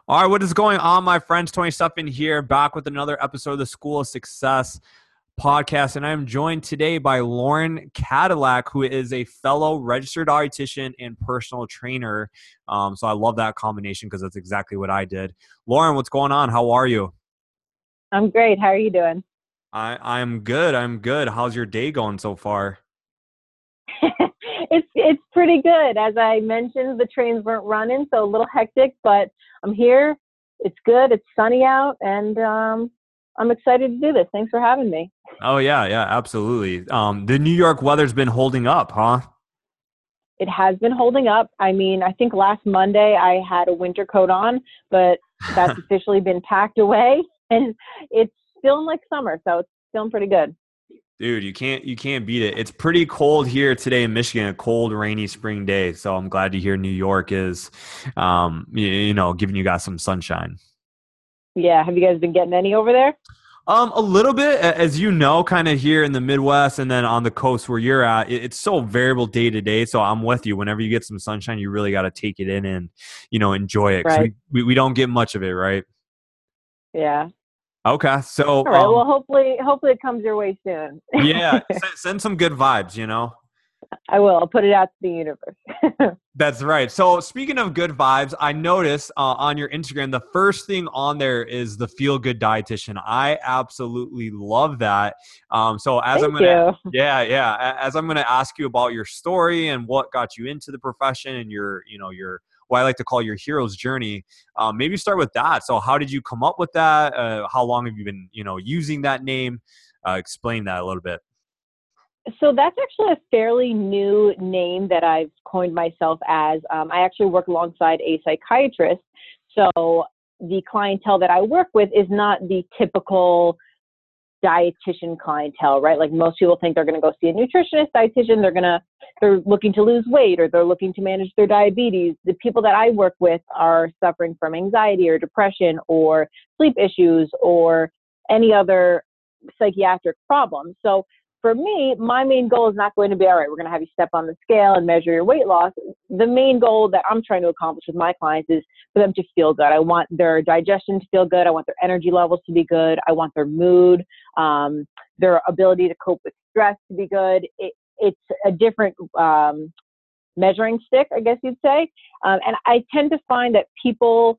All right, what is going on, my friends? Tony Stuffin here, back with another episode of the School of Success podcast. And I'm joined today by Lauren Cadillac, who is a fellow registered dietitian and personal trainer. So I love that combination because that's exactly what I did. Lauren, what's going on? How are you? I'm great. How are you doing? I'm good. I'm good. How's your day going so far? It's pretty good. As I mentioned, the trains weren't running, so a little hectic, but I'm here. It's good. It's sunny out, and I'm excited to do this. Thanks for having me. Oh, yeah, yeah, absolutely. The New York weather's been holding up, huh? It has been holding up. I mean, I think last Monday I had a winter coat on, but that's officially been packed away, and it's feeling like summer, so it's feeling pretty good. Dude, you can't beat it. It's pretty cold here today in Michigan, a cold, rainy spring day. So I'm glad to hear New York is, giving you guys some sunshine. Yeah. Have you guys been getting any over there? A little bit, as you know, kind of here in the Midwest and then on the coast where you're at, it's so variable day to day. So I'm with you. Whenever you get some sunshine, you really got to take it in and, enjoy it because Right. we don't get much of it, right? Yeah. Okay. So, All right. Well, hopefully it comes your way soon. yeah, send some good vibes. I will. I'll put it out to the universe. That's right. So speaking of good vibes, I noticed on your Instagram, the first thing on there is the feel good dietitian. I absolutely love that. So as I'm Thank gonna, you. as I'm gonna ask you about your story and what got you into the profession and your what I like to call your hero's journey. Maybe start with that. So how did you come up with that? How long have you been using that name? Explain that a little bit. So that's actually a fairly new name that I've coined myself as. I actually work alongside a psychiatrist. So the clientele that I work with is not the typical dietitian clientele, right? Like most people think they're going to go see a nutritionist, dietitian, they're looking to lose weight or they're looking to manage their diabetes. The people that I work with are suffering from anxiety or depression or sleep issues or any other psychiatric problem. So for me, my main goal is not going to be, all right, we're going to have you step on the scale and measure your weight loss. The main goal that I'm trying to accomplish with my clients is for them to feel good. I want their digestion to feel good. I want their energy levels to be good. I want their mood, their ability to cope with stress to be good. It's a different measuring stick, I guess you'd say. And I tend to find that people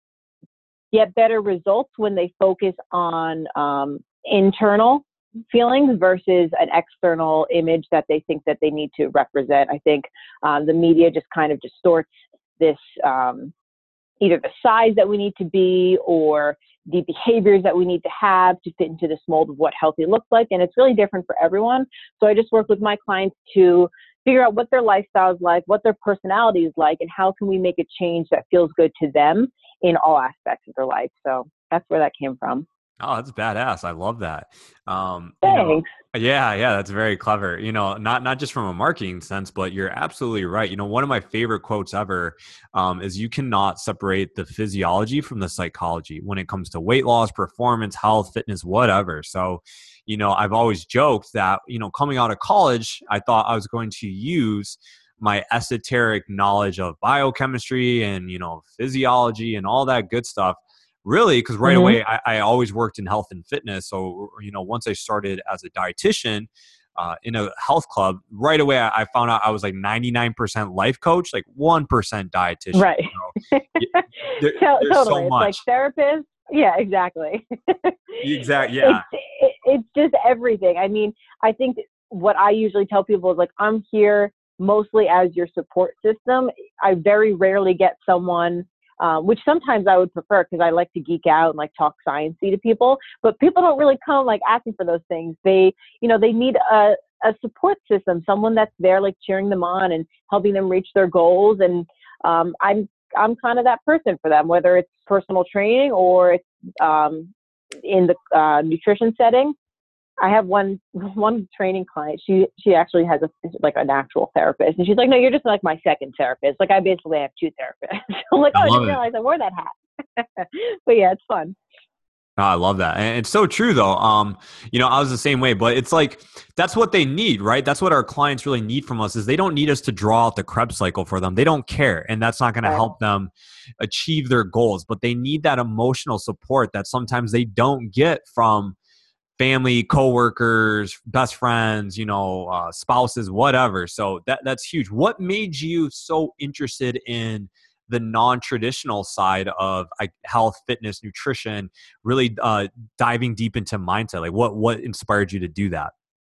get better results when they focus on internal feelings versus an external image that they think that they need to represent. I think the media just kind of distorts this either the size that we need to be or the behaviors that we need to have to fit into this mold of what healthy looks like. And it's really different for everyone. So I just work with my clients to figure out what their lifestyle is like, what their personality is like, and how can we make a change that feels good to them in all aspects of their life. So that's where that came from. Oh, that's badass. I love that. Um, you know, Thanks. yeah, that's very clever. Not just from a marketing sense, but you're absolutely right. One of my favorite quotes ever is you cannot separate the physiology from the psychology when it comes to weight loss, performance, health, fitness, whatever. So, I've always joked that, coming out of college, I thought I was going to use my esoteric knowledge of biochemistry and, physiology and all that good stuff really because right Mm-hmm. away I always worked in health and fitness. So once I started as a dietitian in a health club, right away I found out I was like 99% life coach, like 1% dietitian. Right. There's so Totally. It's like much. therapist. Yeah, exactly. Exact. Yeah. It's just everything. I mean, I think what I usually tell people is like, I'm here mostly as your support system. I very rarely get someone, which sometimes I would prefer because I like to geek out and like talk sciencey to people, but people don't really come like asking for those things. They need a support system, someone that's there like cheering them on and helping them reach their goals. And I'm kind of that person for them, whether it's personal training or it's in the nutrition setting. I have one training client. She actually has an actual therapist, and she's like, "No, you're just like my second therapist. Like I basically have two therapists." I'm like, I "Oh, I love didn't it. realize I wore that hat." But yeah, it's fun. Oh, I love that. And it's so true though. I was the same way, but it's like, that's what they need, right? That's what our clients really need from us is they don't need us to draw out the Krebs cycle for them. They don't care. And that's not going to Right. help them achieve their goals, but they need that emotional support that sometimes they don't get from family, coworkers, best friends, spouses, whatever. So that's huge. What made you so interested in the non-traditional side of like health, fitness, nutrition, really diving deep into mindset? Like what inspired you to do that?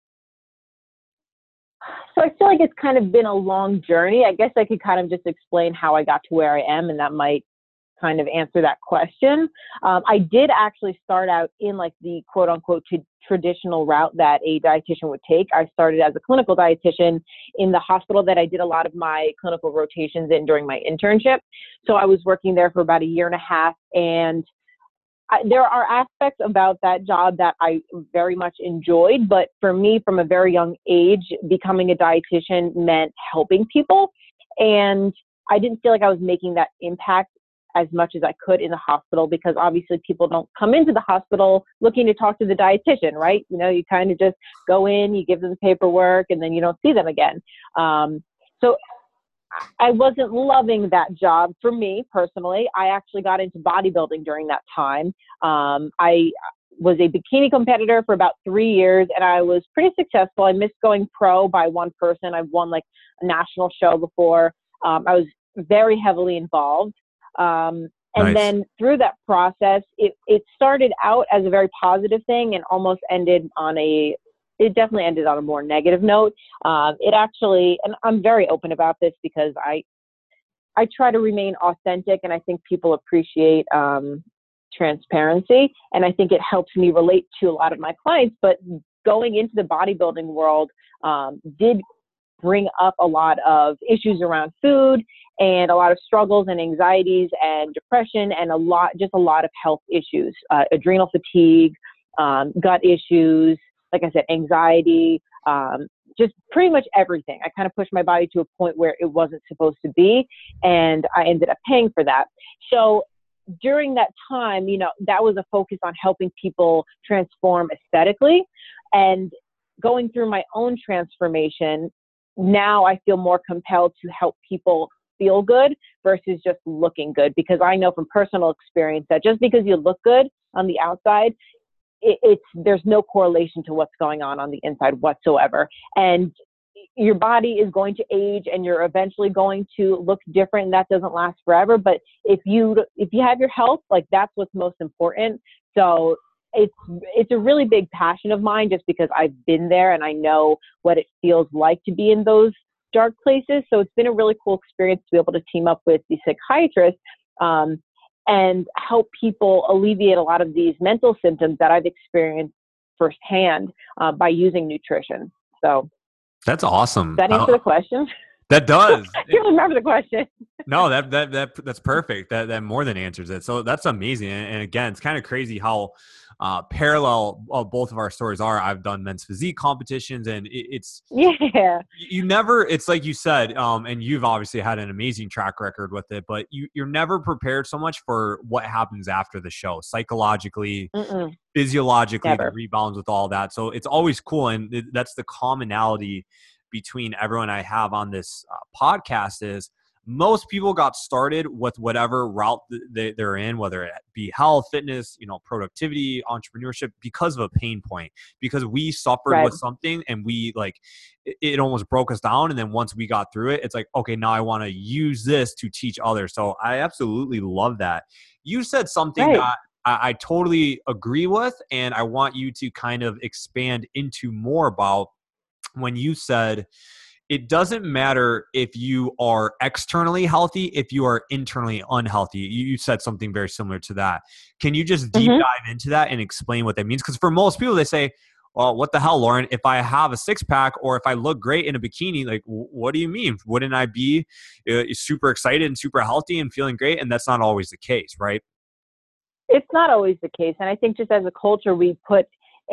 So I feel like it's kind of been a long journey. I guess I could kind of just explain how I got to where I am, and that might kind of answer that question. I did actually start out in like the quote unquote traditional route that a dietitian would take. I started as a clinical dietitian in the hospital that I did a lot of my clinical rotations in during my internship. So I was working there for about a year and a half, and there are aspects about that job that I very much enjoyed, but for me, from a very young age, becoming a dietitian meant helping people, and I didn't feel like I was making that impact as much as I could in the hospital, because obviously people don't come into the hospital looking to talk to the dietitian, right? You kind of just go in, you give them the paperwork, and then you don't see them again. So I wasn't loving that job for me personally. I actually got into bodybuilding during that time. I was a bikini competitor for about 3 years, and I was pretty successful. I missed going pro by one person. I've won like a national show before. I was very heavily involved. And Nice. then through that process, it started out as a very positive thing and almost it definitely ended on a more negative note. It actually, and I'm very open about this because I try to remain authentic, and I think people appreciate transparency, and I think it helps me relate to a lot of my clients. But going into the bodybuilding world did bring up a lot of issues around food and a lot of struggles and anxieties and depression and a lot of health issues, adrenal fatigue, gut issues, like I said, anxiety, just pretty much everything. I kind of pushed my body to a point where it wasn't supposed to be, and I ended up paying for that. So during that time, that was a focus on helping people transform aesthetically, and going through my own transformation, now I feel more compelled to help people feel good versus just looking good, because I know from personal experience that just because you look good on the outside, there's no correlation to what's going on the inside whatsoever. And your body is going to age, and you're eventually going to look different, and that doesn't last forever. But if you have your health, like, that's what's most important. So it's a really big passion of mine, just because I've been there and I know what it feels like to be in those dark places. So it's been a really cool experience to be able to team up with the psychiatrist and help people alleviate a lot of these mental symptoms that I've experienced firsthand by using nutrition. So That's awesome. does that answer the question? That does. I can't remember the question. No, that's perfect. That more than answers it. So that's amazing. And again, it's kind of crazy how parallel both of our stories are. I've done men's physique competitions, and it's it's like you said, and you've obviously had an amazing track record with it, but you're never prepared so much for what happens after the show, psychologically, physiologically, Never. the rebounds with all that. So it's always cool, and that's the commonality between everyone I have on this podcast is most people got started with whatever route they're in, whether it be health, fitness, productivity, entrepreneurship, because of a pain point, because we suffered with something and we it almost broke us down. And then once we got through it, it's like, okay, now I want to use this to teach others. So I absolutely love that. You said something that I totally agree with, and I want you to kind of expand into more about when you said, it doesn't matter if you are externally healthy, if you are internally unhealthy. You said something very similar to that. Can you just deep dive into that and explain what that means? Because for most people, they say, well, what the hell, Lauren? If I have a six-pack or if I look great in a bikini, like, what do you mean? Wouldn't I be super excited and super healthy and feeling great? And that's not always the case, right? It's not always the case. And I think just as a culture, we put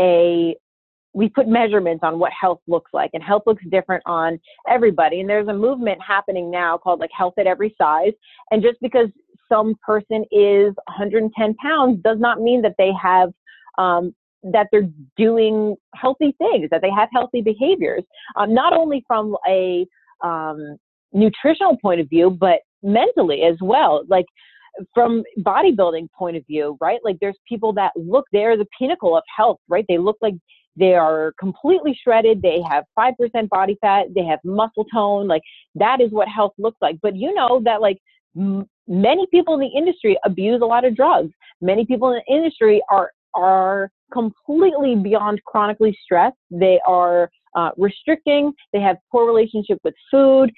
measurements on what health looks like, and health looks different on everybody. And there's a movement happening now called like health at every size. And just because some person is 110 pounds does not mean that they have, that they're doing healthy things, that they have healthy behaviors, not only from a nutritional point of view, but mentally as well. Like from bodybuilding point of view, right? Like there's people that look, they're the pinnacle of health, right? They look like they are completely shredded. They have 5% body fat. They have muscle tone. Like that is what health looks like. But you know that like many people in the industry abuse a lot of drugs. Many people in the industry are completely beyond chronically stressed. They are restricting. They have poor relationship with food.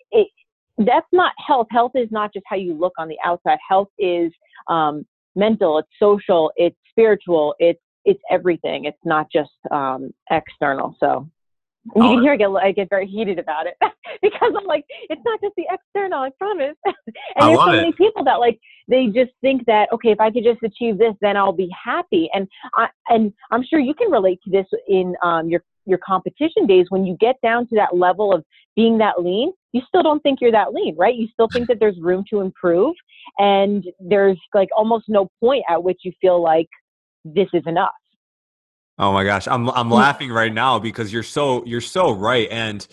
That's not health. Health is not just how you look on the outside. Health is mental, it's social, it's spiritual, it's everything. It's not just external. So you can hear I get very heated about it because I'm like, it's not just the external, I promise. And there's so many people that like, they just think that, okay, if I could just achieve this, then I'll be happy. And I'm sure you can relate to this in your competition days. When you get down to that level of being that lean, you still don't think you're that lean, right? You still think that there's room to improve, and there's like almost no point at which you feel like this is enough. Oh my gosh, I'm laughing right now because you're so right, and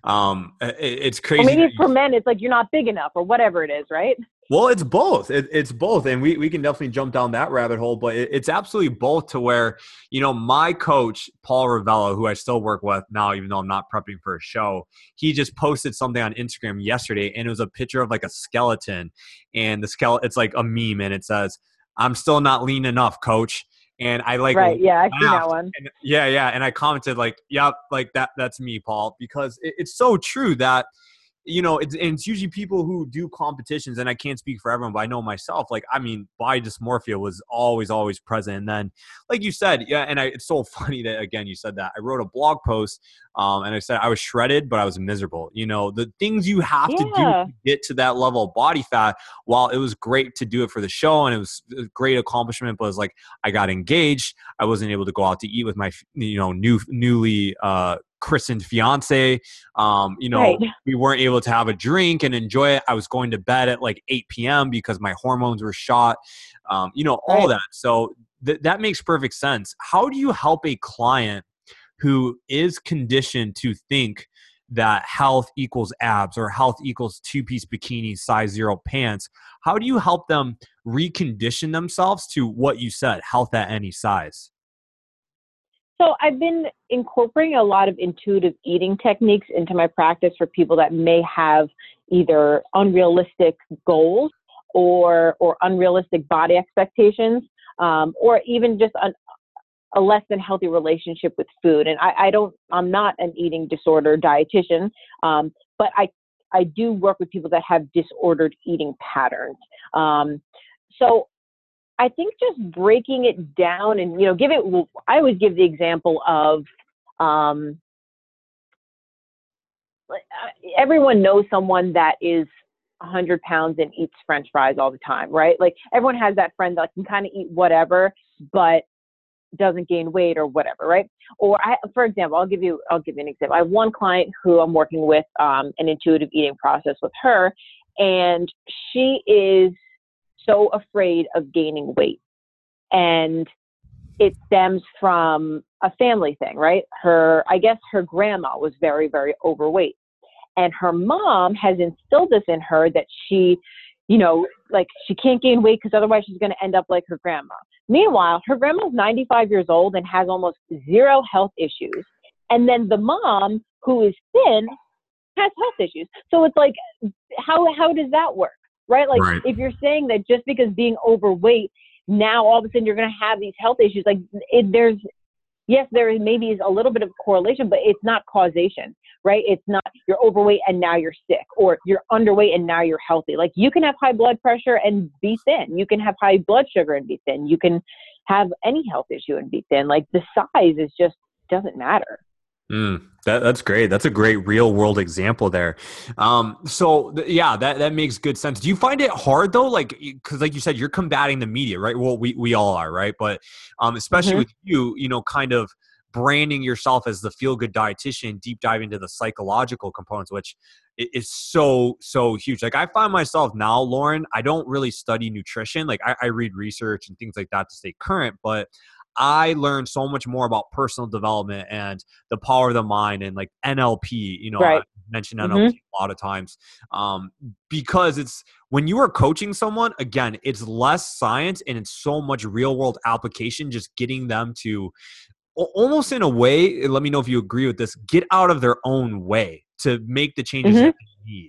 it's crazy. Or maybe for men, it's like you're not big enough, or whatever it is, right? Well, it's both. It's both, and we can definitely jump down that rabbit hole. But it's absolutely both. To where, you know, my coach Paul Ravella, who I still work with now, even though I'm not prepping for a show, he just posted something on Instagram yesterday, and it was a picture of like a skeleton, and the skeleton, it's like a meme, and it says, "I'm still not lean enough, coach." And I like, right, yeah, I've seen that one. And, yeah, and I commented like, "Yep, like that's me, Paul," because it's so true that, you know, it's usually people who do competitions, and I can't speak for everyone, but I know myself, like, I mean, body dysmorphia was always present. And then, like you said, yeah, and it's so funny that, again, you said that. I wrote a blog post, and I said I was shredded, but I was miserable. You know, the things you have to do to get to that level of body fat, while it was great to do it for the show, and it was a great accomplishment, but it was like, I got engaged. I wasn't able to go out to eat with my, you know, newly christened fiance. You know, right. We weren't able to have a drink and enjoy it. I was going to bed at like 8 p.m. because my hormones were shot. You know, all that. So that makes perfect sense. How do you help a client who is conditioned to think that health equals abs or health equals two-piece bikini, size 0 pants? How do you help them recondition themselves to what you said, health at any size? So I've been incorporating a lot of intuitive eating techniques into my practice for people that may have either unrealistic goals or unrealistic body expectations, or even just a less than healthy relationship with food. And I'm not an eating disorder dietitian, but I do work with people that have disordered eating patterns. So I think just breaking it down and, you know, I always give the example of, everyone knows someone that is 100 pounds and eats French fries all the time, right? Like everyone has that friend that can kind of eat whatever, but doesn't gain weight or whatever, right? Or for example, I'll give you an example. I have one client who I'm working with, an intuitive eating process with her, and she is so afraid of gaining weight. And it stems from a family thing, right? I guess her grandma was very, very overweight. And her mom has instilled this in her that she, you know, like she can't gain weight because otherwise she's going to end up like her grandma. Meanwhile, her grandma's 95 years old and has almost zero health issues. And then the mom, who is thin, has health issues. So it's like, how does that work? Right? Like if you're saying that just because being overweight, now all of a sudden you're going to have these health issues, like there maybe is a little bit of correlation, but it's not causation, right? It's not you're overweight and now you're sick, or you're underweight and now you're healthy. Like you can have high blood pressure and be thin. You can have high blood sugar and be thin. You can have any health issue and be thin. Like the size is just doesn't matter. That's great. That's a great real world example there. That makes good sense. Do you find it hard though? Like, cause like you said, you're combating the media, right? Well, we all are, right? But, especially with you, you know, kind of branding yourself as the feel good dietitian, deep dive into the psychological components, which is so, so huge. Like I find myself now, Lauren, I don't really study nutrition. Like I read research and things like that to stay current, but I learned so much more about personal development and the power of the mind and like NLP. I Right. mentioned Hmm. NLP a lot of times, because it's when you are coaching someone, again, it's less science and it's so much real world application, just getting them to almost in a way, let me know if you agree with this, get out of their own way to make the changes Hmm. that they need.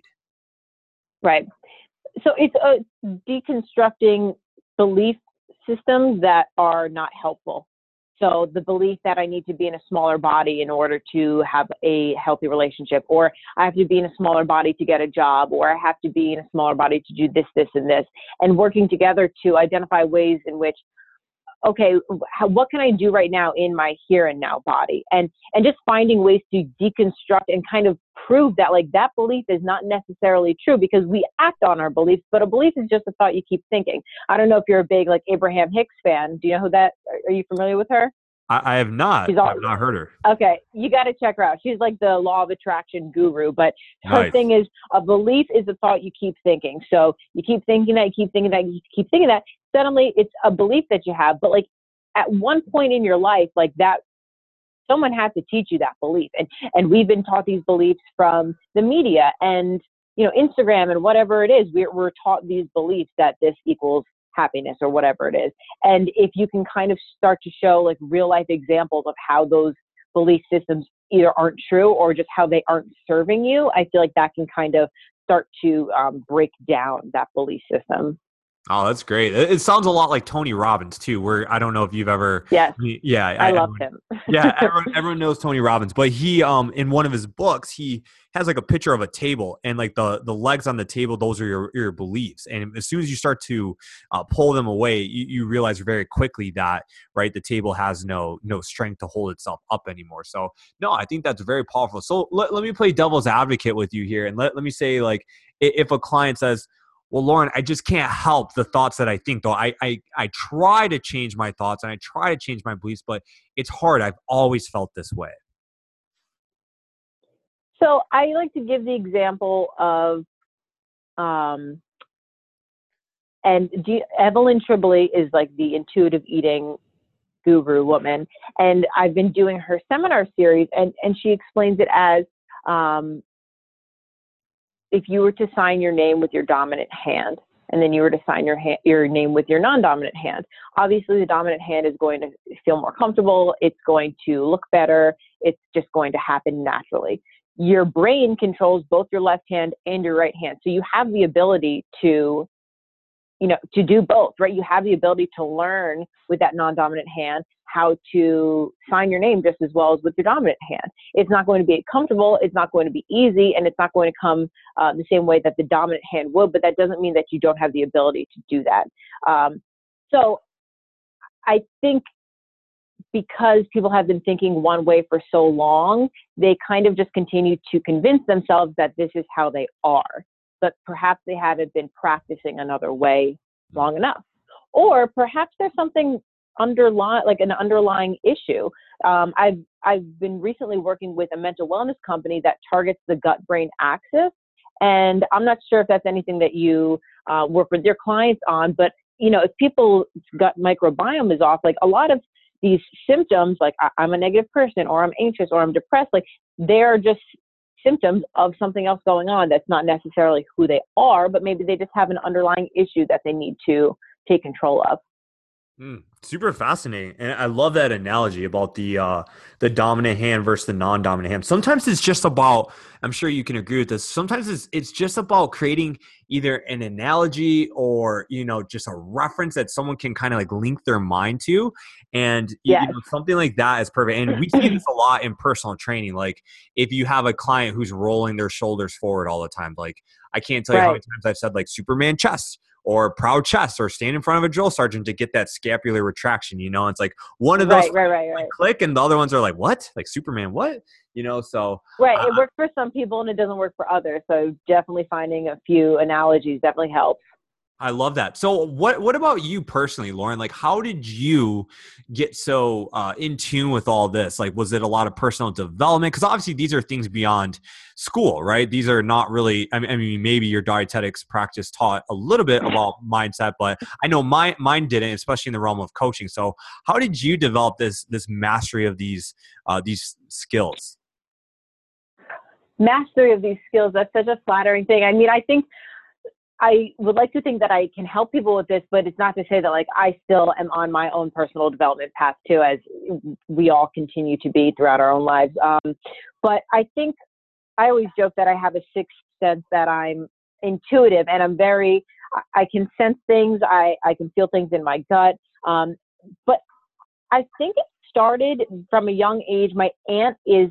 Right. So it's deconstructing belief systems that are not helpful. So the belief that I need to be in a smaller body in order to have a healthy relationship, or I have to be in a smaller body to get a job, or I have to be in a smaller body to do this, this, and this, and working together to identify ways in which, okay, what can I do right now in my here and now body? And just finding ways to deconstruct and kind of prove that like that belief is not necessarily true, because we act on our beliefs, but a belief is just a thought you keep thinking. I don't know if you're a big like Abraham Hicks fan. Do you know who that, are you familiar with her? I have not. She's all, I've not heard her. okay, you got to check her out. She's like the law of attraction guru, but her Nice. thing is a belief is a thought you keep thinking. So you keep thinking that, you keep thinking that, you keep thinking that. Suddenly it's a belief that you have, but like at one point in your life, like that, someone had to teach you that belief. And we've been taught these beliefs from the media and, Instagram and whatever it is. We're taught these beliefs that this equals happiness or whatever it is. And if you can kind of start to show like real life examples of how those belief systems either aren't true or just how they aren't serving you, I feel like that can kind of start to break down that belief system. Oh, that's great. It sounds a lot like Tony Robbins too, where I don't know if you've ever, Yes, yeah, I love him. everyone knows Tony Robbins, but he, in one of his books, he has like a picture of a table and like the legs on the table, those are your beliefs. And as soon as you start to pull them away, you realize very quickly that, right, the table has no strength to hold itself up anymore. So no, I think that's very powerful. So let me play devil's advocate with you here. And let me say, like, if a client says, well, Lauren, I just can't help the thoughts that I think, though. I try to change my thoughts and I try to change my beliefs, but it's hard. I've always felt this way. So I like to give the example of, um, Evelyn Tribole is like the intuitive eating guru woman, and I've been doing her seminar series, and she explains it as, um, if you were to sign your name with your dominant hand, and then you were to sign your name with your non-dominant hand. Obviously, the dominant hand is going to feel more comfortable. It's going to look better. It's just going to happen naturally. Your brain controls both your left hand and your right hand. So you have the ability to, to do both, right? You have the ability to learn with that non-dominant hand how to sign your name just as well as with your dominant hand. It's not going to be comfortable. It's not going to be easy, and it's not going to come the same way that the dominant hand would, but that doesn't mean that you don't have the ability to do that. So I think because people have been thinking one way for so long, they kind of just continue to convince themselves that this is how they are. But perhaps they haven't been practicing another way long enough. Or perhaps there's something like an underlying issue. I've been recently working with a mental wellness company that targets the gut-brain axis. And I'm not sure if that's anything that you work with your clients on, but if people's gut microbiome is off, like a lot of these symptoms, like I'm a negative person, or I'm anxious, or I'm depressed, like they're just symptoms of something else going on that's not necessarily who they are, but maybe they just have an underlying issue that they need to take control of. Super fascinating, and I love that analogy about the dominant hand versus the non-dominant hand. Sometimes it's just about, I'm sure you can agree with this. Sometimes it's just about creating either an analogy or just a reference that someone can kind of like link their mind to, and Yes. something like that is perfect. And we see this a lot in personal training. Like if you have a client who's rolling their shoulders forward all the time, like I can't tell you how many times I've said like Superman chest or proud chest or stand in front of a drill sergeant to get that scapular retraction. It's like one of those right. click and the other ones are like, what? Like Superman, what? So. Right. It works for some people and it doesn't work for others. So definitely finding a few analogies definitely helps. I love that. So what about you personally, Lauren? Like, how did you get so in tune with all this? Like, was it a lot of personal development? Because obviously these are things beyond school, right? These are not really, I mean, maybe your dietetics practice taught a little bit about mindset, but I know mine didn't, especially in the realm of coaching. So how did you develop this mastery of these skills? Mastery of these skills, that's such a flattering thing. I mean, I think I would like to think that I can help people with this, but it's not to say that like I still am on my own personal development path too, as we all continue to be throughout our own lives. But I think I always joke that I have a sixth sense, that I'm intuitive and I can sense things. I can feel things in my gut. But I think it started from a young age. My aunt is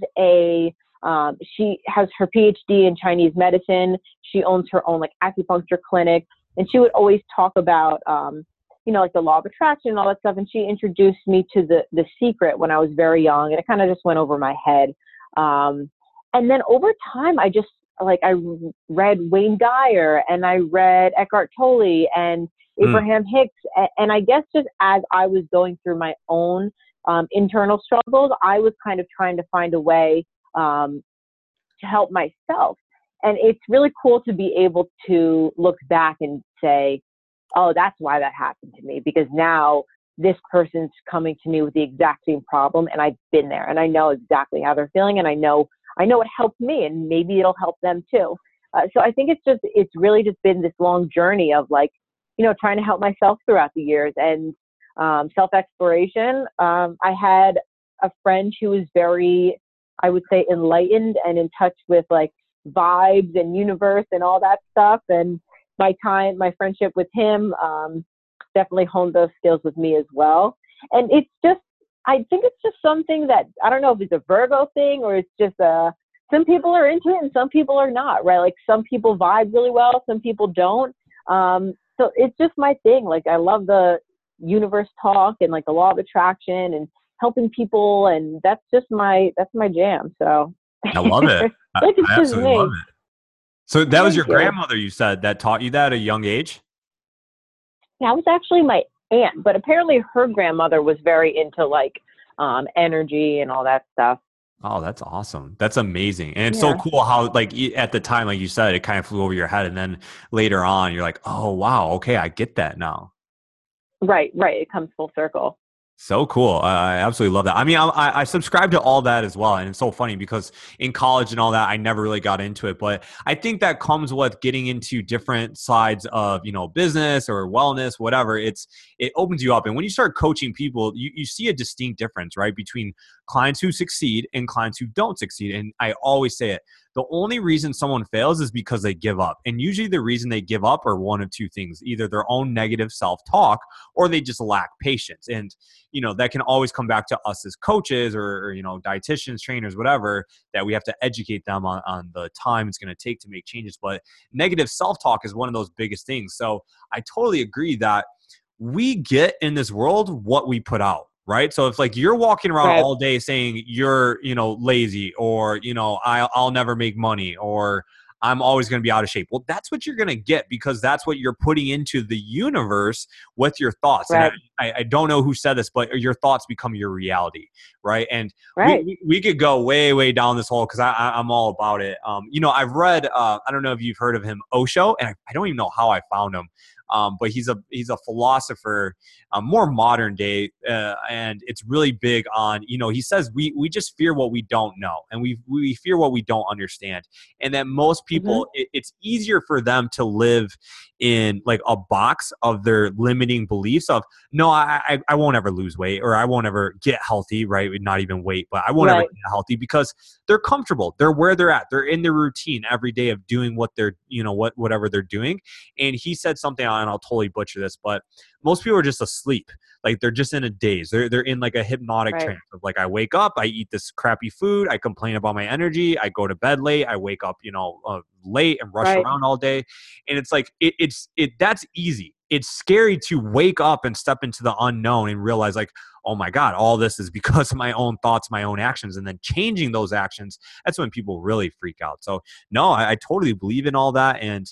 she has her PhD in Chinese medicine. She owns her own like acupuncture clinic, and she would always talk about, like the law of attraction and all that stuff. And she introduced me to the Secret when I was very young, and it kind of just went over my head. And then over time, I read Wayne Dyer, and I read Eckhart Tolle and Abraham Hicks. And I guess just as I was going through my own internal struggles, I was kind of trying to find a way to help myself. And it's really cool to be able to look back and say, oh, that's why that happened to me, because now this person's coming to me with the exact same problem, and I've been there, and I know exactly how they're feeling, and I know it helped me, and maybe it'll help them too. So I think it's really just been this long journey of trying to help myself throughout the years, and self-exploration. I had a friend who was very, I would say, enlightened and in touch with like vibes and universe and all that stuff. And my friendship with him definitely honed those skills with me as well. And I think it's just something that, I don't know if it's a Virgo thing or it's just some people are into it and some people are not, right? Like some people vibe really well, some people don't. So it's just my thing. Like I love the universe talk and like the law of attraction and helping people, and that's my jam. So I love it. I absolutely love it. So that was your grandmother, you said, that taught you that at a young age? That was actually my aunt, but apparently her grandmother was very into like energy and all that stuff. Oh, that's awesome. That's amazing. And it's so cool how like at the time, like you said, it kind of flew over your head. And then later on, you're like, oh, wow. Okay. I get that now. Right. It comes full circle. So cool. I absolutely love that. I mean, I subscribe to all that as well. And it's so funny because in college and all that, I never really got into it. But I think that comes with getting into different sides of, business or wellness, whatever. It opens you up. And when you start coaching people, you see a distinct difference, right? Between clients who succeed and clients who don't succeed. And I always say it. The only reason someone fails is because they give up. And usually the reason they give up are one of two things, either their own negative self-talk or they just lack patience. And, that can always come back to us as coaches or dietitians, trainers, whatever, that we have to educate them on the time it's going to take to make changes. But negative self-talk is one of those biggest things. So I totally agree that we get in this world what we put out. Right. So if like you're walking around all day saying you're, lazy or, I'll never make money or I'm always going to be out of shape. Well, that's what you're going to get because that's what you're putting into the universe with your thoughts. Right. And I don't know who said this, but your thoughts become your reality. Right. And we could go way, way down this hole because I'm all about it. I've read, I don't know if you've heard of him, Osho, and I don't even know how I found him. But he's a philosopher, more modern day, and it's really big on, he says we just fear what we don't know, and we fear what we don't understand, and that most people, it's easier for them to live in like a box of their limiting beliefs of, no, I won't ever lose weight or I won't ever get healthy, right? Not even weight, but I won't ever get healthy because they're comfortable. They're where they're at. They're in their routine every day of doing what they're, whatever they're doing. And he said something, and I'll totally butcher this, but most people are just asleep. Like they're just in a daze. They're in like a hypnotic trance of like, I wake up, I eat this crappy food, I complain about my energy, I go to bed late, I wake up, late and rush around all day. And it's like, that's easy. It's scary to wake up and step into the unknown and realize like, oh my God, all this is because of my own thoughts, my own actions, and then changing those actions. That's when people really freak out. So no, I totally believe in all that. And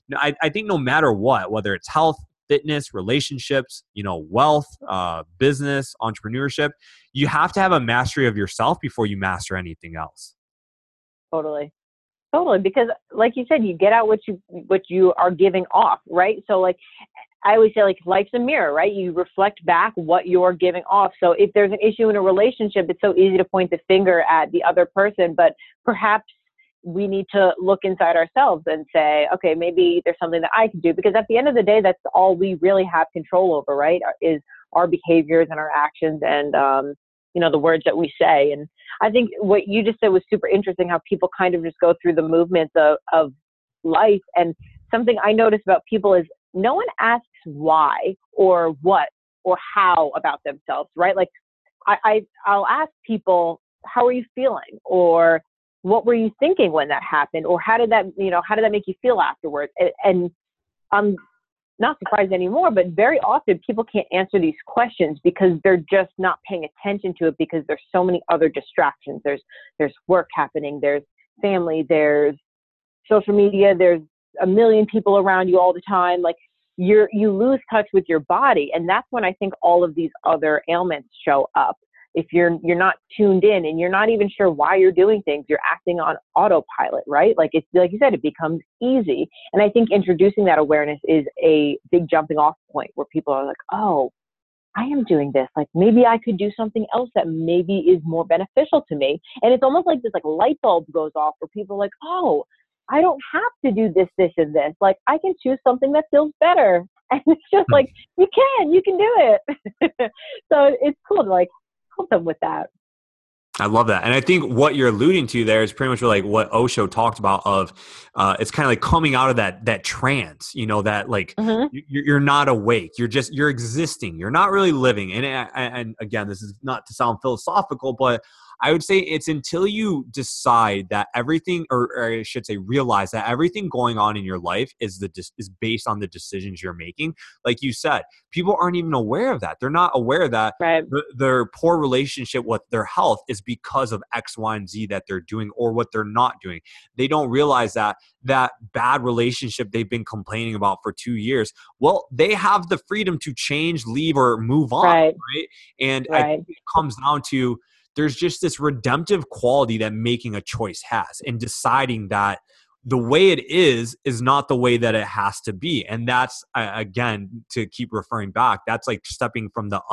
I think no matter what, whether it's health, fitness, relationships, wealth, business, entrepreneurship, you have to have a mastery of yourself before you master anything else. Totally. Totally. Because like you said, you get out what you are giving off, right? So like, I always say, like, life's a mirror, right? You reflect back what you're giving off. So if there's an issue in a relationship, it's so easy to point the finger at the other person, but perhaps we need to look inside ourselves and say, okay, maybe there's something that I can do, because at the end of the day, that's all we really have control over, right? Is our behaviors and our actions and, the words that we say. And I think what you just said was super interesting, how people kind of just go through the movements of life. And something I notice about people is no one asks why or what or how about themselves, right? Like I'll ask people, how are you feeling? Or what were you thinking when that happened? Or how did that make you feel afterwards? And I'm not surprised anymore, but very often people can't answer these questions because they're just not paying attention to it, because there's so many other distractions. There's work happening, there's family, there's social media, there's a million people around you all the time. Like you lose touch with your body. And that's when I think all of these other ailments show up. If you're not tuned in and you're not even sure why you're doing things, you're acting on autopilot, right? Like it's like you said, it becomes easy. And I think introducing that awareness is a big jumping off point where people are like, oh, I am doing this. Like maybe I could do something else that maybe is more beneficial to me. And it's almost like this like light bulb goes off where people are like, oh, I don't have to do this, this, and this. Like I can choose something that feels better. And it's just like, you can do it. So it's cool to like help them with that. I love that. And I think what you're alluding to there is pretty much like what Osho talked about of, it's kind of like coming out of that trance, that like you're not awake. You're existing. You're not really living. And again, this is not to sound philosophical, but I would say it's until you decide that everything, or I should say, realize that everything going on in your life is based on the decisions you're making. Like you said, people aren't even aware of that. They're not aware that right. their poor relationship with their health is because of X, Y, and Z that they're doing or what they're not doing. They don't realize that bad relationship they've been complaining about for 2 years. Well, they have the freedom to change, leave, or move on. Right. And I think it comes down to, there's just this redemptive quality that making a choice has, and deciding that the way it is not the way that it has to be. And that's, again, to keep referring back, that's like stepping from the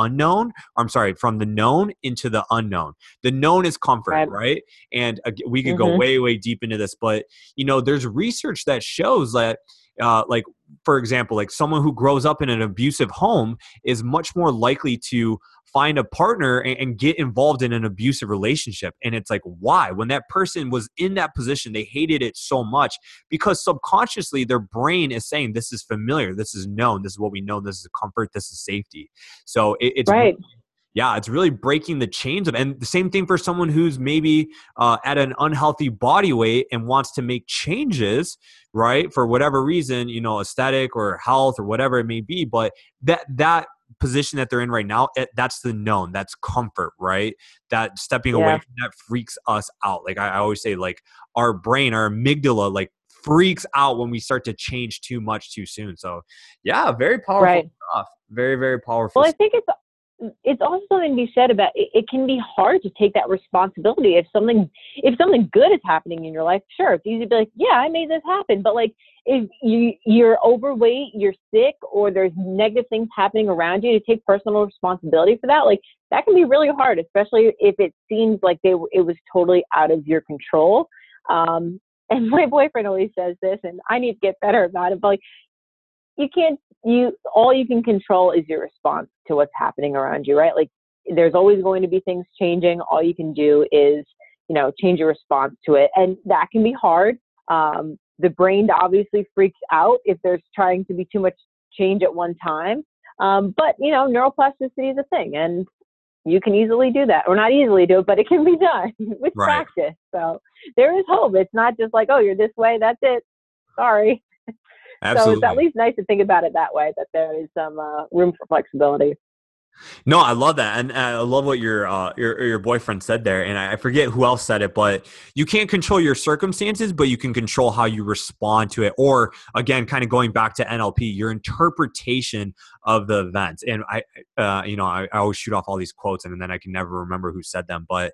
from the known into the unknown. The known is comfort, right? And we could go way, way deep into this, but there's research that shows that, like, for example, like someone who grows up in an abusive home is much more likely to find a partner and get involved in an abusive relationship. And it's like, why? When that person was in that position, they hated it so much because subconsciously their brain is saying, this is familiar, this is known, this is what we know, this is comfort, this is safety. So it's right. It's really breaking the chains and the same thing for someone who's maybe at an unhealthy body weight and wants to make changes, right? For whatever reason, aesthetic or health or whatever it may be. But that position that they're in right now, that's the known, that's comfort, right? That stepping away from that freaks us out. Like I always say, like our brain, our amygdala, like freaks out when we start to change too much too soon. So very powerful stuff. Very, very powerful. Well, I think it's also something to be said about it can be hard to take that responsibility. If something good is happening in your life, sure, it's easy to be like, yeah, I made this happen. But like if you're overweight, you're sick, or there's negative things happening around you, to take personal responsibility for that, like that can be really hard, especially if it seems like it was totally out of your control. And my boyfriend always says this, and I need to get better about it, but like, all you can control is your response to what's happening around you, right? Like there's always going to be things changing. All you can do is, change your response to it. And that can be hard. The brain obviously freaks out if there's trying to be too much change at one time. But neuroplasticity is a thing, and you can easily do that, or not easily do it, but it can be done with practice. So there is hope. It's not just like, oh, you're this way, that's it. Sorry. Absolutely. So it's at least nice to think about it that way, that there is some room for flexibility. No, I love that, and I love what your boyfriend said there. And I forget who else said it, but you can't control your circumstances, but you can control how you respond to it. Or again, kind of going back to NLP, your interpretation of the events. And I always shoot off all these quotes, and then I can never remember who said them. But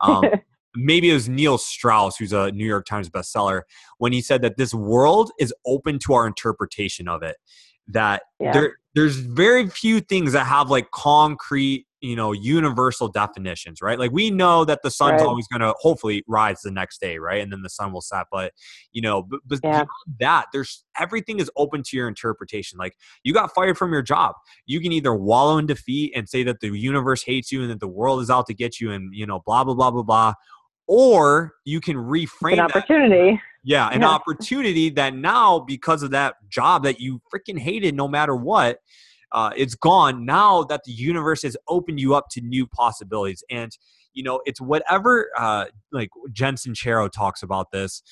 maybe it was Neil Strauss, who's a New York Times bestseller, when he said that this world is open to our interpretation of it. That Yeah. there's very few things that have like concrete, universal definitions, right? Like we know that the sun's Right. always going to hopefully rise the next day, right? And then the sun will set. But but Yeah. beyond that, there's everything is open to your interpretation. Like you got fired from your job, you can either wallow in defeat and say that the universe hates you and that the world is out to get you, and blah blah blah blah blah, or you can It's an reframe that. opportunity. Yeah, an Yeah. opportunity that now, because of that job that you freaking hated no matter what, it's gone. Now that the universe has opened you up to new possibilities. And, it's whatever, like Jen Sincero talks about this.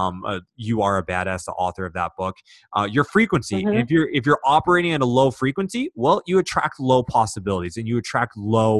You Are a Badass, the author of that book. Your frequency. And Hmm. if you're operating at a low frequency, well, you attract low possibilities and you attract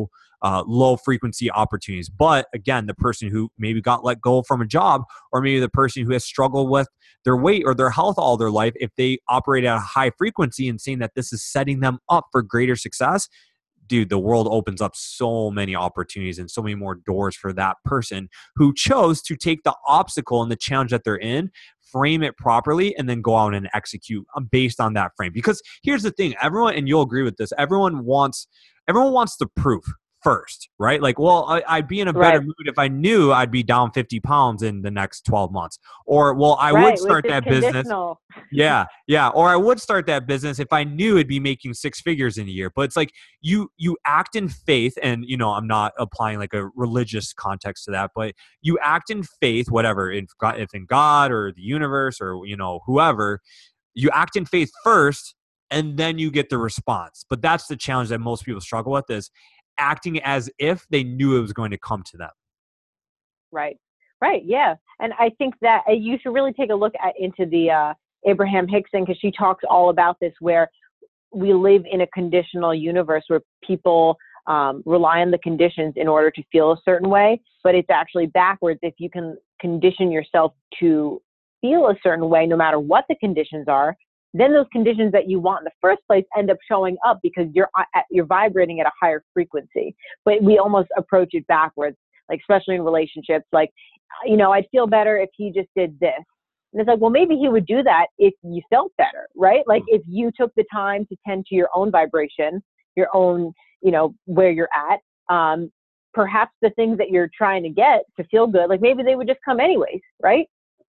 low frequency opportunities. But again, the person who maybe got let go from a job, or maybe the person who has struggled with their weight or their health all their life, if they operate at a high frequency and saying that this is setting them up for greater success, dude, the world opens up so many opportunities and so many more doors for that person who chose to take the obstacle and the challenge that they're in, frame it properly, and then go out and execute based on that frame. Because here's the thing, everyone, and you'll agree with this, everyone wants the proof first, right? Like, well, I'd be in a better Right. mood if I knew I'd be down 50 pounds in the next 12 months. Or, well, I would Right. Which start is that business. conditional. Yeah, yeah. Or I would start that business if I knew it'd be making six figures in a year. But it's like you act in faith, and I'm not applying like a religious context to that, but you act in faith, whatever, if in God or the universe or whoever, you act in faith first, and then you get the response. But that's the challenge that most people struggle with, is acting as if they knew it was going to come to them. Right. Right. Yeah. And I think that you should really take a look into the Abraham Hickson, because she talks all about this, where we live in a conditional universe where people rely on the conditions in order to feel a certain way, but it's actually backwards. If you can condition yourself to feel a certain way, no matter what the conditions are, then those conditions that you want in the first place end up showing up because you're vibrating at a higher frequency. But we almost approach it backwards, like especially in relationships. Like, I'd feel better if he just did this. And it's like, well, maybe he would do that if you felt better, right? Like if you took the time to tend to your own vibration, your own, where you're at, perhaps the things that you're trying to get to feel good, like maybe they would just come anyways, right?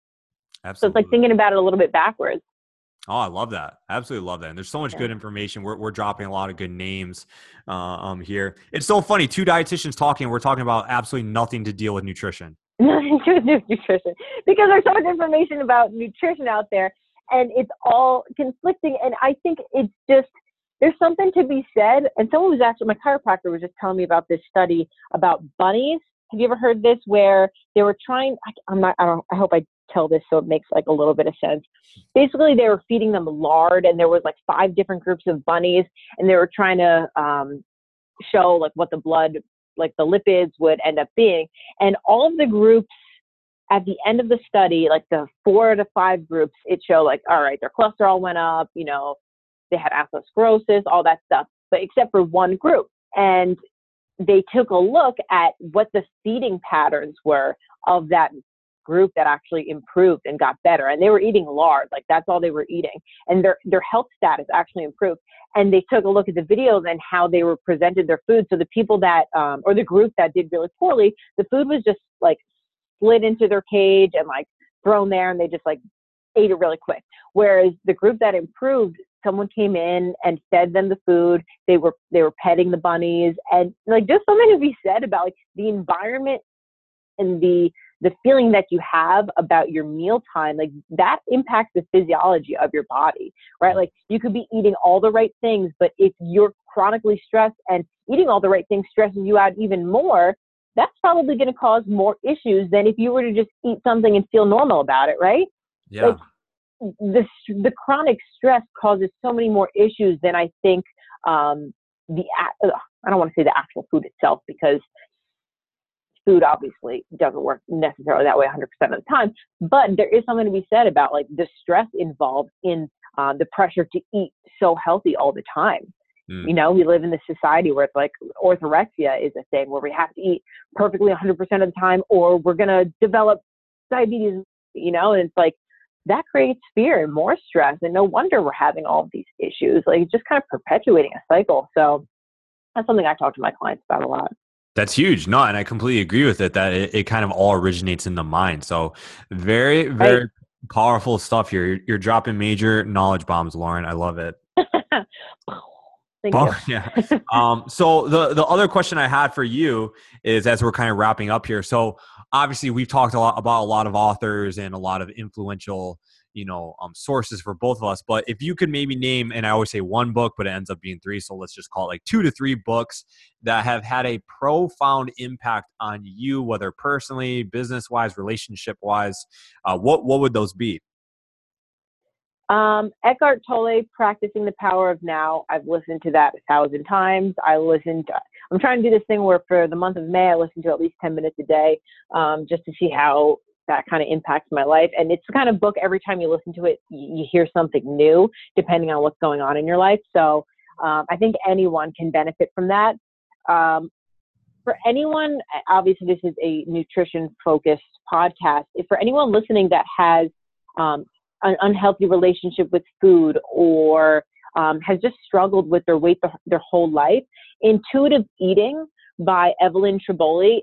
So it's Absolutely. like thinking about it a little bit backwards. Oh, I love that. Absolutely love that. And there's so much good information. We're dropping a lot of good names here. It's so funny. Two dietitians talking. We're talking about absolutely nothing to deal with nutrition. Nothing to do with nutrition, because there's so much information about nutrition out there and it's all conflicting. And I think it's just, there's something to be said. And someone was actually, my chiropractor was just telling me about this study about bunnies. Have you ever heard this, where they were trying, I hope I tell this so it makes like a little bit of sense. Basically, they were feeding them lard, and there was like 5 different groups of bunnies, and they were trying to show like what the blood, like the lipids would end up being. And all of the groups at the end of the study, like the 4 to 5 groups, it showed like, all right, their cholesterol went up, they had atherosclerosis, all that stuff, but except for one group. And they took a look at what the feeding patterns were of that group that actually improved and got better. And they were eating lard, like that's all they were eating. And their health status actually improved. And they took a look at the videos and how they were presented their food. So the people that, or the group that did really poorly, the food was just like slid into their cage and like thrown there, and they just like ate it really quick. Whereas the group that improved, someone came in and fed them the food. They were petting the bunnies, and like there's something to be said about like the environment and the feeling that you have about your mealtime, like that impacts the physiology of your body, right? Like you could be eating all the right things, but if you're chronically stressed and eating all the right things stresses you out even more, that's probably going to cause more issues than if you were to just eat something and feel normal about it, right? Yeah. Like the chronic stress causes so many more issues than I think I don't want to say the actual food itself, because food obviously doesn't work necessarily that way 100% of the time, but there is something to be said about like the stress involved in the pressure to eat so healthy all the time. You know, we live in this society where it's like orthorexia is a thing where we have to eat perfectly 100% of the time or we're going to develop diabetes, you know, and it's like that creates fear and more stress. And no wonder we're having all of these issues. Like it's just kind of perpetuating a cycle. So that's something I talk to my clients about a lot. That's huge. No, and I completely agree with it, that it kind of all originates in the mind. So very, very Right. powerful stuff here. You're dropping major knowledge bombs, Lauren. I love it. Thank you. Yeah. So the other question I had for you is, as we're kind of wrapping up here. So obviously we've talked a lot about a lot of authors and a lot of influential, sources for both of us. But if you could maybe name, and I always say one book, but it ends up being three. So let's just call it like 2 to 3 books that have had a profound impact on you, whether personally, business wise, relationship wise. What would those be? Eckhart Tolle, Practicing the Power of Now. I've listened to that 1,000 times. I'm trying to do this thing where for the month of May, I listen to at least 10 minutes a day, just to see how that kind of impacts my life. And it's the kind of book, every time you listen to it, you hear something new, depending on what's going on in your life. So, I think anyone can benefit from that. For anyone, obviously this is a nutrition focused podcast. If for anyone listening that has, an unhealthy relationship with food or has just struggled with their weight their whole life, Intuitive Eating by Evelyn Tribole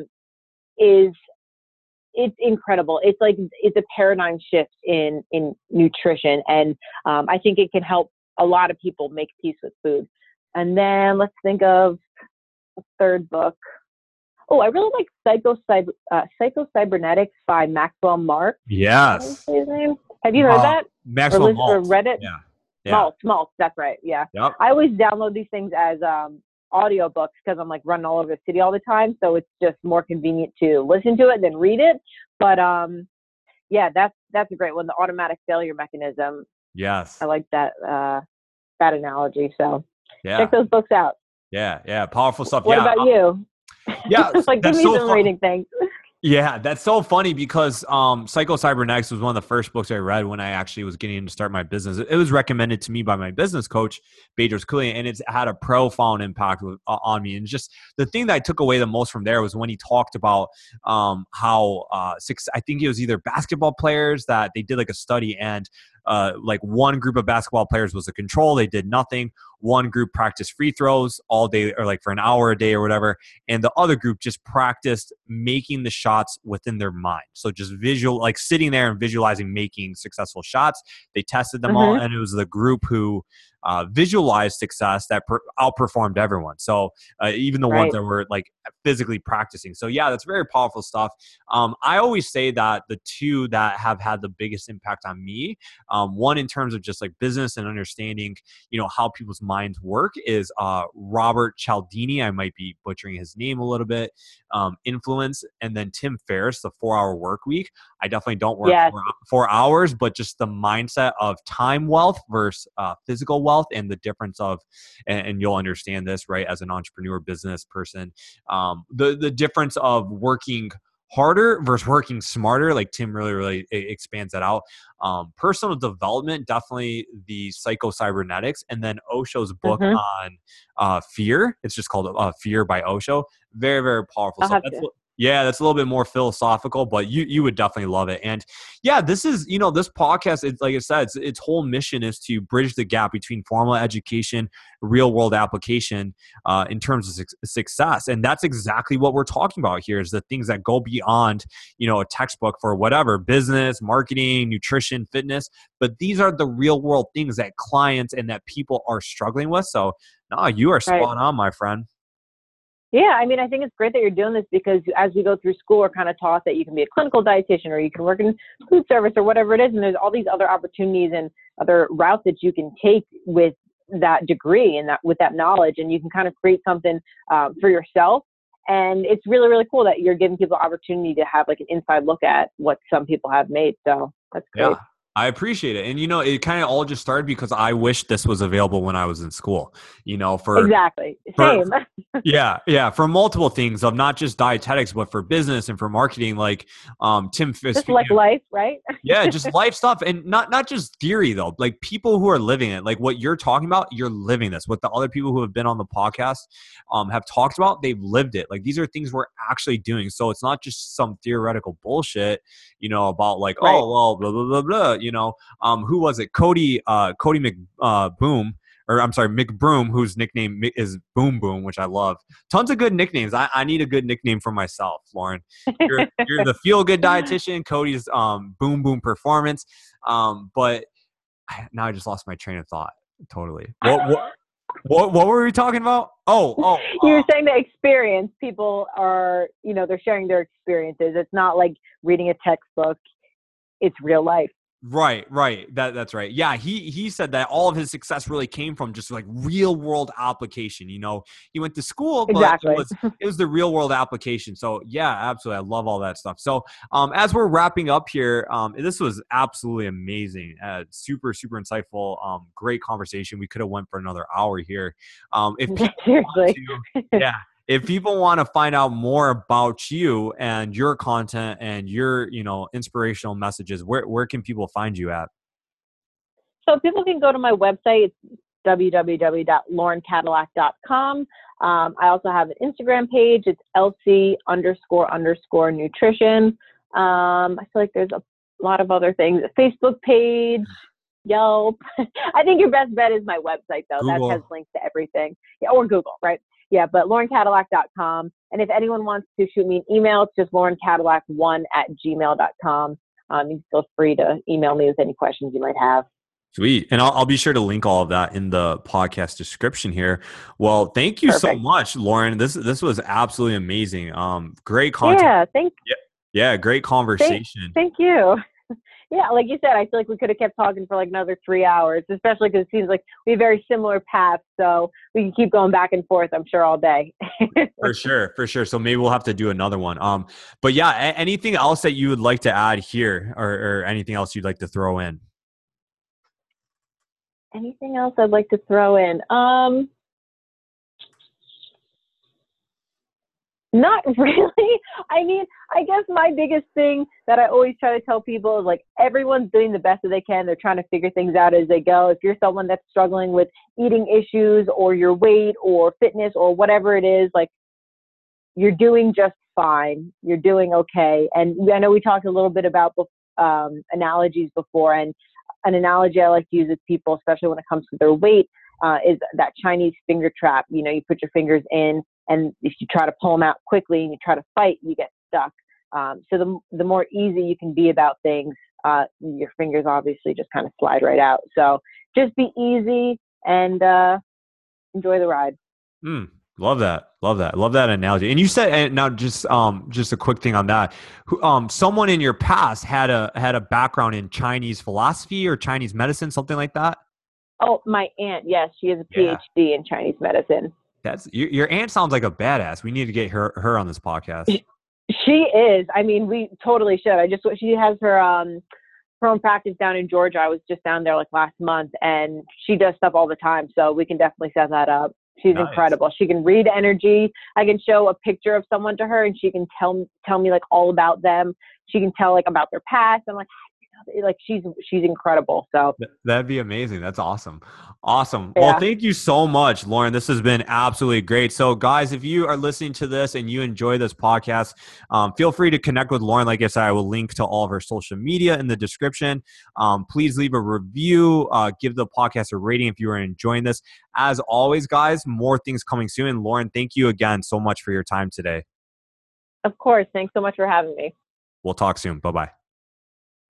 it's incredible. It's a paradigm shift in nutrition, and I think it can help a lot of people make peace with food. And then let's think of a third book. Oh, I really like Psycho-Cybernetics by Maxwell Maltz. Yes. His name. Have you heard that? Maxwell Maltz. Or read it? Yeah. Maltz. That's right. Yeah. Yep. I always download these things as audiobooks because I'm like running all over the city all the time. So it's just more convenient to listen to it than read it. But yeah, that's a great one. The automatic failure mechanism. Yes. I like that analogy. So yeah. check those books out. Yeah. Powerful stuff. What about you? Yeah. Like give me some rating things. Yeah, that's so funny because Psycho-Cybernetics was one of the first books I read when I actually was getting to start my business. It was recommended to me by my business coach, Bedros Keuilian, and it's had a profound impact on me. And just the thing that I took away the most from there was when he talked about how I think it was either basketball players that they did like a study, and like one group of basketball players was a control. They did nothing. One group practiced free throws all day or like for an hour a day or whatever. And the other group just practiced making the shots within their mind. So just like sitting there and visualizing making successful shots. They tested them all, and it was the group who visualized success that outperformed everyone. So even the ones that were like physically practicing. So yeah, that's very powerful stuff. I always say that the two that have had the biggest impact on me, one in terms of just like business and understanding, how people's minds work, is Robert Cialdini. I might be butchering his name a little bit. Influence, and then Tim Ferriss, the 4-Hour Work Week. I definitely don't work 4 hours, but just the mindset of time wealth versus physical wealth, and the difference of, and you'll understand this, right, as an entrepreneur business person, the difference of working harder versus working smarter. Like Tim really expands that out. Personal development, definitely the Psycho-Cybernetics, and then Osho's book on fear. It's just called Fear by Osho. Very, very powerful. That's a little bit more philosophical, but you would definitely love it. And yeah, this is, this podcast, it's like I said, its whole mission is to bridge the gap between formal education, real world application in terms of success. And that's exactly what we're talking about here, is the things that go beyond, a textbook for whatever, business, marketing, nutrition, fitness. But these are the real world things that clients and that people are struggling with. So no, you are spot on, my friend. Yeah, I mean, I think it's great that you're doing this, because as we go through school, we're kind of taught that you can be a clinical dietitian or you can work in food service or whatever it is. And there's all these other opportunities and other routes that you can take with that degree and with that knowledge. And you can kind of create something for yourself. And it's really, really cool that you're giving people the opportunity to have like an inside look at what some people have made. So that's great. Yeah. I appreciate it. And, it kind of all just started because I wish this was available when I was in school, Exactly. for, Same. yeah, yeah, for multiple things of not just dietetics, but for business and for marketing. Like, Tim Fisk, Just like life, right? yeah, just life stuff, and not just theory though. Like people who are living it, like what you're talking about, you're living this. What the other people who have been on the podcast have talked about, they've lived it. Like these are things we're actually doing. So it's not just some theoretical bullshit, about like, Right. oh well, blah blah blah blah. Who was it? Cody Boom. Or I'm sorry, McBroom, whose nickname is Boom Boom, which I love. Tons of good nicknames. I need a good nickname for myself, Lauren. You're the feel good dietitian. Cody's Boom Boom Performance. But now I just lost my train of thought totally. What were we talking about? You were saying the experience. People are, they're sharing their experiences. It's not like reading a textbook. It's real life. Right. That's right. Yeah, he said that all of his success really came from just like real world application. He went to school, but Exactly. it was the real world application. So yeah, absolutely, I love all that stuff. So as we're wrapping up here, this was absolutely amazing, super super insightful, great conversation. We could have went for another hour here. If people Seriously. yeah. If people want to find out more about you and your content and your, inspirational messages, where can people find you at? So people can go to my website. It's www.laurencadillac.com. I also have an Instagram page. It's LC__nutrition. I feel like there's a lot of other things. A Facebook page, Yelp. I think your best bet is my website, though. Google. That has links to everything. Yeah, or Google, right? Yeah, but laurencadillac.com. And if anyone wants to shoot me an email, it's just laurencadillac1@gmail.com. You can feel free to email me with any questions you might have. Sweet. And I'll be sure to link all of that in the podcast description here. Well, thank you so much, Lauren. This was absolutely amazing. Great content. Yeah, great conversation. Thank you. Yeah, like you said, I feel like we could have kept talking for like another 3 hours, especially because it seems like we have very similar paths. So we can keep going back and forth, I'm sure, all day. For sure. So maybe we'll have to do another one. But yeah, anything else that you would like to add here, or anything else you'd like to throw in? Anything else I'd like to throw in? Not really. I mean, I guess my biggest thing that I always try to tell people is like everyone's doing the best that they can. They're trying to figure things out as they go. If you're someone that's struggling with eating issues or your weight or fitness or whatever it is, like you're doing just fine. You're doing okay. And I know we talked a little bit about analogies before, and an analogy I like to use with people, especially when it comes to their weight, is that Chinese finger trap. You put your fingers in, and if you try to pull them out quickly and you try to fight, you get stuck. So the more easy you can be about things, your fingers obviously just kind of slide right out. So just be easy and enjoy the ride. Love that. Love that analogy. And you said, and now just a quick thing on that. Someone in your past had a background in Chinese philosophy or Chinese medicine, something like that. Oh, my aunt. Yes, she has a PhD in Chinese medicine. That's your aunt sounds like a badass. We need to get her on this podcast. She is. I mean, we totally should. She has her own practice down in Georgia. I was just down there like last month, and she does stuff all the time. So we can definitely set that up. She's incredible. She can read energy. I can show a picture of someone to her, and she can tell me like all about them. She can tell like about their past. I'm like she's incredible. So that'd be amazing. That's awesome. Yeah. Well, thank you so much, Lauren. This has been absolutely great. So guys, if you are listening to this and you enjoy this podcast, feel free to connect with Lauren. Like I said, I will link to all of her social media in the description. Please leave a review, give the podcast a rating if you are enjoying this. As always, guys, more things coming soon. And Lauren, thank you again so much for your time today. Of course. Thanks so much for having me. We'll talk soon. Bye-bye.